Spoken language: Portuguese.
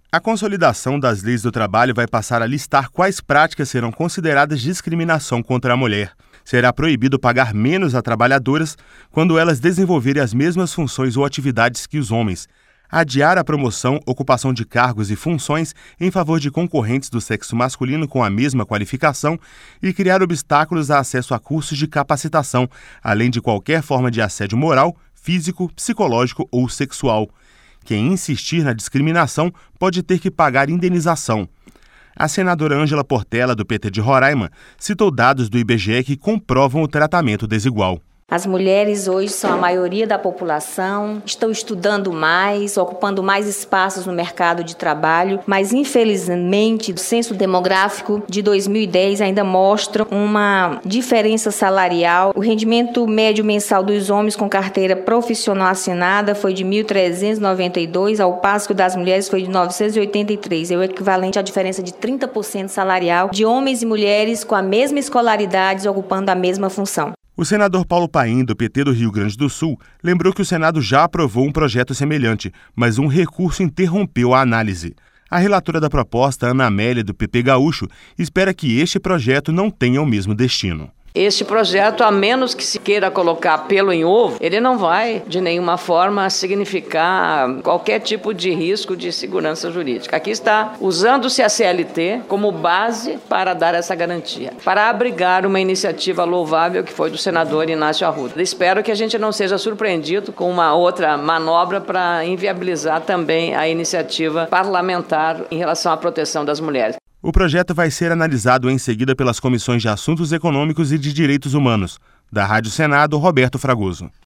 A consolidação das leis do trabalho vai passar a listar quais práticas serão consideradas discriminação contra a mulher. Será proibido pagar menos a trabalhadoras quando elas desenvolverem as mesmas funções ou atividades que os homens, adiar a promoção, ocupação de cargos e funções em favor de concorrentes do sexo masculino com a mesma qualificação e criar obstáculos a acesso a cursos de capacitação, além de qualquer forma de assédio moral, físico, psicológico ou sexual. Quem insistir na discriminação pode ter que pagar indenização. A senadora Ângela Portela, do PT de Roraima, citou dados do IBGE que comprovam o tratamento desigual. As mulheres hoje são a maioria da população, estão estudando mais, ocupando mais espaços no mercado de trabalho, mas infelizmente o censo demográfico de 2010 ainda mostra uma diferença salarial. O rendimento médio mensal dos homens com carteira profissional assinada foi de R$ 1.392, ao passo que o das mulheres foi de R$ 983, é o equivalente à diferença de 30% salarial de homens e mulheres com a mesma escolaridade ocupando a mesma função. O senador Paulo Paim, do PT do Rio Grande do Sul, lembrou que o Senado já aprovou um projeto semelhante, mas um recurso interrompeu a análise. A relatora da proposta, Ana Amélia, do PP Gaúcho, espera que este projeto não tenha o mesmo destino. Este projeto, a menos que se queira colocar pelo em ovo, ele não vai, de nenhuma forma, significar qualquer tipo de risco de segurança jurídica. Aqui está usando-se a CLT como base para dar essa garantia, para abrigar uma iniciativa louvável que foi do senador Inácio Arruda. Espero que a gente não seja surpreendido com uma outra manobra para inviabilizar também a iniciativa parlamentar em relação à proteção das mulheres. O projeto vai ser analisado em seguida pelas comissões de Assuntos Econômicos e de Direitos Humanos. Da Rádio Senado, Roberto Fragoso.